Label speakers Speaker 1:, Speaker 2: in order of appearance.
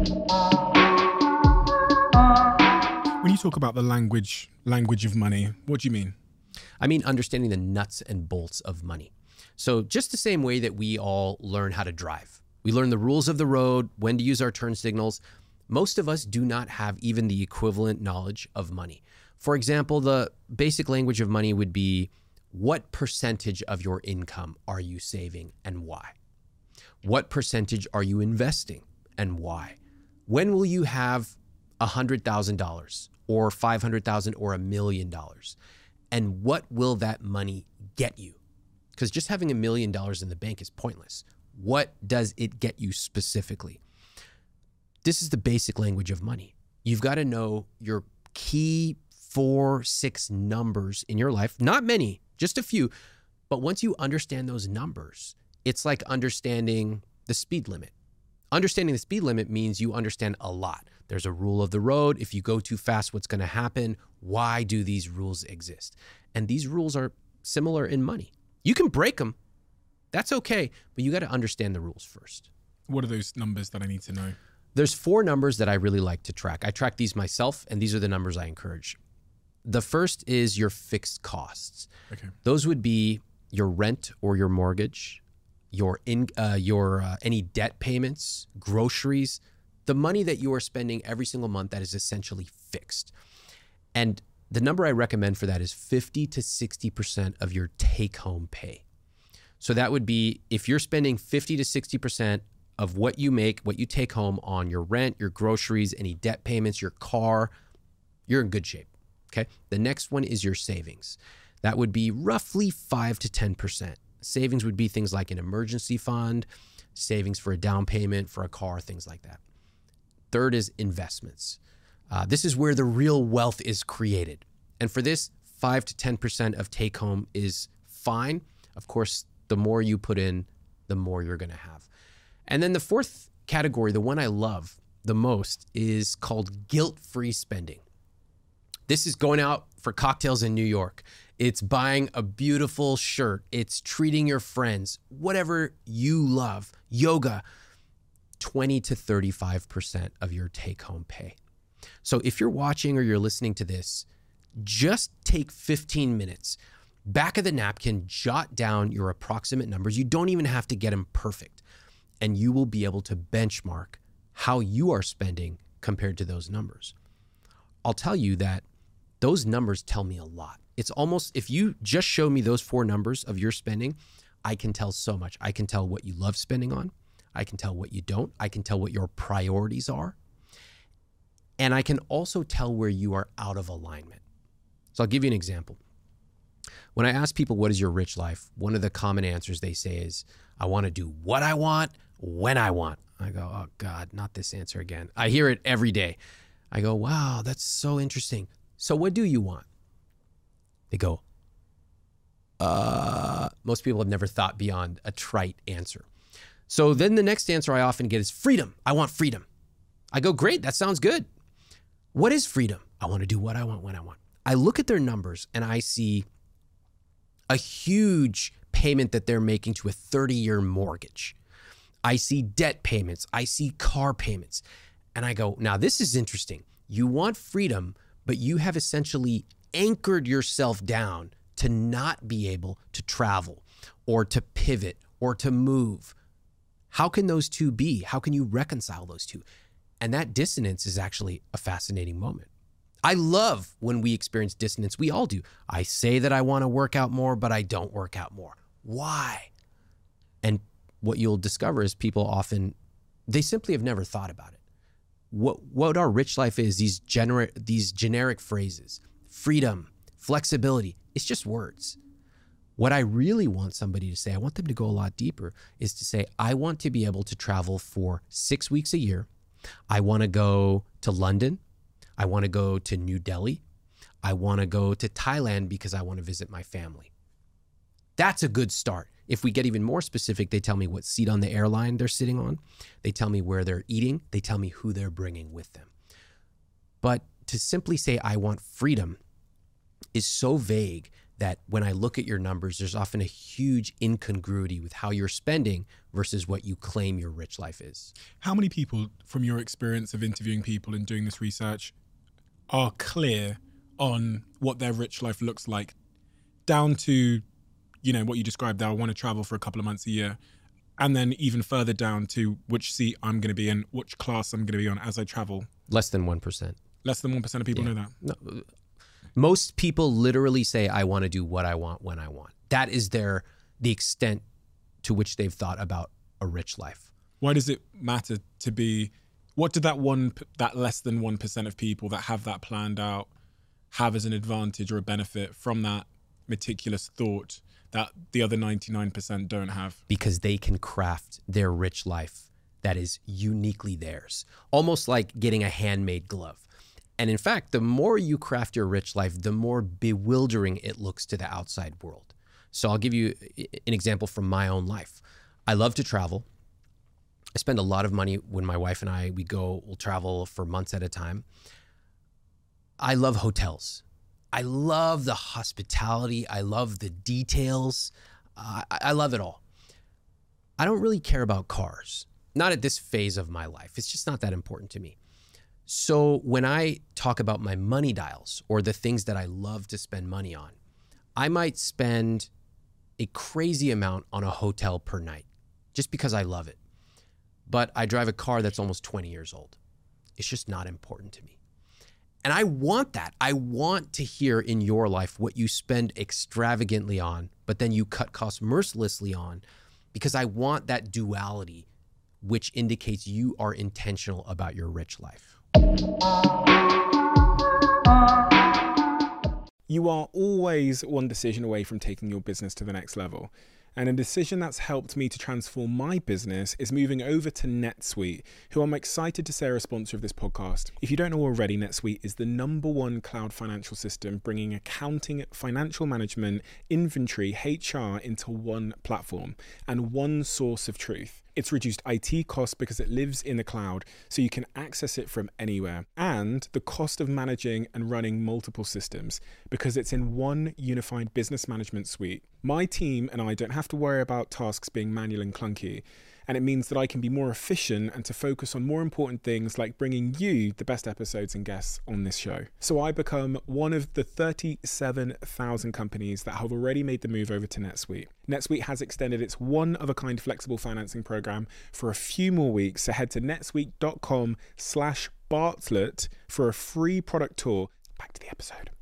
Speaker 1: When you talk about the language of money, what do you mean?
Speaker 2: I mean, understanding the nuts and bolts of money. So just the same way that we all learn how to drive. We learn the rules of the road, when to use our turn signals. Most of us do not have even the equivalent knowledge of money. For example, the basic language of money would be, what percentage of your income are you saving and why? What percentage are you investing and why? When will you have $100,000 or $500,000 or $1 million? And what will that money get you? Because just having $1 million in the bank is pointless. What does it get you specifically? This is the basic language of money. You've got to know your key 4-6 numbers in your life. Not many, just a few. But once you understand those numbers, it's like understanding the speed limit. Understanding the speed limit means you understand a lot. There's a rule of the road. If you go too fast, what's going to happen? Why do these rules exist? And these rules are similar in money. You can break them. That's okay. But you got to understand the rules first.
Speaker 1: What are those numbers that I need to know?
Speaker 2: There's 4 numbers that I really like to track. I track these myself, and these are the numbers I encourage. The first is your fixed costs.
Speaker 1: Okay.
Speaker 2: Those would be your rent or your mortgage, your any debt payments, groceries, the money that you are spending every single month that is essentially fixed. And the number I recommend for that is 50 to 60% of your take-home pay. So that would be, if you're spending 50 to 60% of what you make, what you take home on your rent, your groceries, any debt payments, your car, you're in good shape. Okay. The next one is your savings. That would be roughly 5 to 10%. Savings would be things like an emergency fund, savings for a down payment, for a car, things like that. Third is investments. This is where the real wealth is created. And for this, 5 to 10% of take home is fine. Of course, the more you put in, the more you're going to have. And then the fourth category, the one I love the most, is called guilt-free spending. This is going out for cocktails in New York. It's buying a beautiful shirt. It's treating your friends, whatever you love, yoga, 20 to 35% of your take-home pay. So if you're watching or you're listening to this, just take 15 minutes, back of the napkin, jot down your approximate numbers. You don't even have to get them perfect. And you will be able to benchmark how you are spending compared to those numbers. I'll tell you that those numbers tell me a lot. It's almost, if you just show me those 4 numbers of your spending, I can tell so much. I can tell what you love spending on. I can tell what you don't. I can tell what your priorities are. And I can also tell where you are out of alignment. So I'll give you an example. When I ask people, what is your rich life? One of the common answers they say is, I want to do what I want, when I want. I go, oh God, not this answer again. I hear it every day. I go, wow, that's so interesting. So what do you want? They go, most people have never thought beyond a trite answer. So then the next answer I often get is freedom. I want freedom. I go, great, that sounds good. What is freedom? I want to do what I want, when I want. I look at their numbers and I see a huge payment that they're making to a 30-year mortgage. I see debt payments. I see car payments. And I go, now this is interesting. You want freedom, but you have essentially anchored yourself down to not be able to travel or to pivot or to move. How can those two be? How can you reconcile those two? And that dissonance is actually a fascinating moment. I love when we experience dissonance. We all do. I say that I want to work out more, but I don't work out more. Why? And what you'll discover is people often, they simply have never thought about it. What our rich life is, these generic phrases, freedom, flexibility, it's just words. What I really want somebody to say, I want them to go a lot deeper, is to say, I want to be able to travel for 6 weeks a year. I want to go to London. I want to go to New Delhi. I want to go to Thailand because I want to visit my family. That's a good start. If we get even more specific, they tell me what seat on the airline they're sitting on. They tell me where they're eating. They tell me who they're bringing with them. But to simply say, I want freedom is so vague that when I look at your numbers, there's often a huge incongruity with how you're spending versus what you claim your rich life is.
Speaker 1: How many people, from your experience of interviewing people and doing this research, are clear on what their rich life looks like, down to, what you described there, I want to travel for a couple of months a year, and then even further down to which seat I'm going to be in, which class I'm going to be on as I travel?
Speaker 2: Less than 1%.
Speaker 1: Less than 1% of people know that?
Speaker 2: No. Most people literally say, I want to do what I want when I want. That is the extent to which they've thought about a rich life.
Speaker 1: Why does it matter to be, what did that less than 1% of people that have that planned out have as an advantage or a benefit from that meticulous thought that the other 99% don't have?
Speaker 2: Because they can craft their rich life that is uniquely theirs, almost like getting a handmade glove. And in fact, the more you craft your rich life, the more bewildering it looks to the outside world. So I'll give you an example from my own life. I love to travel. I spend a lot of money when my wife and I, we'll travel for months at a time. I love hotels. I love the hospitality. I love the details. I love it all. I don't really care about cars. Not at this phase of my life. It's just not that important to me. So when I talk about my money dials or the things that I love to spend money on, I might spend a crazy amount on a hotel per night just because I love it. But I drive a car that's almost 20 years old. It's just not important to me. And I want that. I want to hear in your life what you spend extravagantly on, but then you cut costs mercilessly on, because I want that duality, which indicates you are intentional about your rich life.
Speaker 1: You are always one decision away from taking your business to the next level. And a decision that's helped me to transform my business is moving over to NetSuite, who I'm excited to say are a sponsor of this podcast. If you don't know already, NetSuite is the #1 cloud financial system, bringing accounting, financial management, inventory, HR into one platform and one source of truth. It's reduced IT costs because it lives in the cloud, so you can access it from anywhere. And the cost of managing and running multiple systems, because it's in one unified business management suite. My team and I don't have to worry about tasks being manual and clunky. And it means that I can be more efficient and to focus on more important things like bringing you the best episodes and guests on this show. So I become one of the 37,000 companies that have already made the move over to NetSuite. NetSuite has extended its one-of-a-kind flexible financing program for a few more weeks. So head to netsuite.com/Bartlett for a free product tour. Back to the episode.